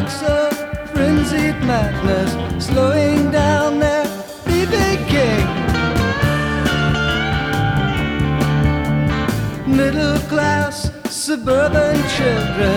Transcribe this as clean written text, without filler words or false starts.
sparks of frenzied madness, slowing down their B.B. King. Middle class suburban children